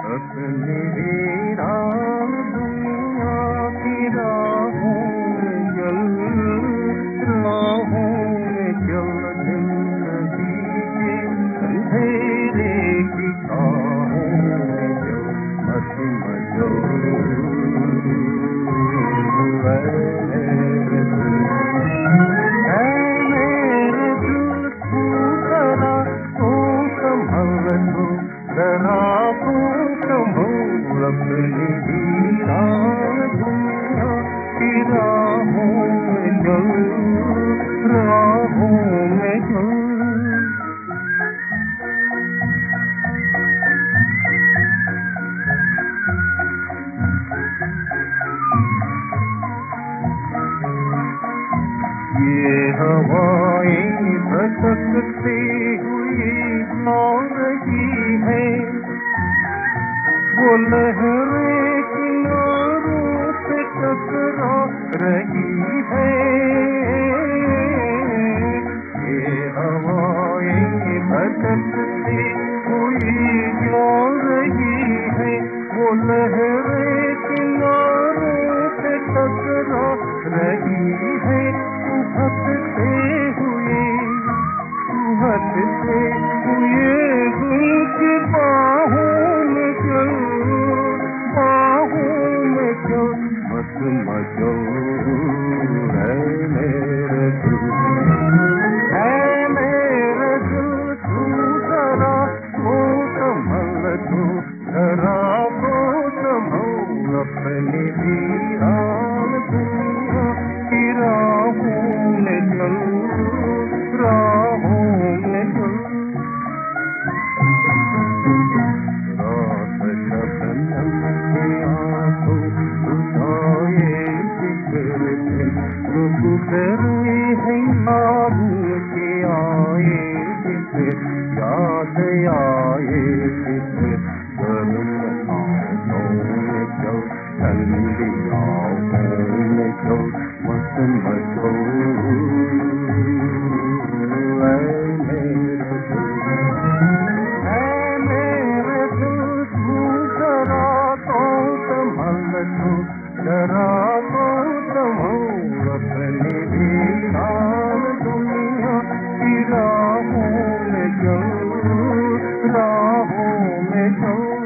अपनी वीरान दुनिया की राहों में चल जिंदगी के अंधेरे की छाहों में चल मत मचल अपनी वीरान दुनिया की राहों में चल राहों में चल। ये हवाएं भटकती हुई जा रही है, वो लहरें किनारों पे टकरा रही है। ये हवाएं भटकती हुई जा रही है, वो लहरें किनारों पे टकरा रही है। उभरते हुए उनकी बाहों में चल मत मचल है मेरे दिल तू जरा वो संभल तू जरा वो संभल अपनी वीरान दुनिया की राहों में चल राहों में चल। रात शबनम की आंखों उठाए जिक्र थे, जो गुजरे हैं याद के आए जिक्र, याद आए जिक्र। गर्म आंखों में चल ठंडी आंखों में चल मत मचल जरा तो संभल अपनी वीरान दुनिया की राहों में चल राहों में चल।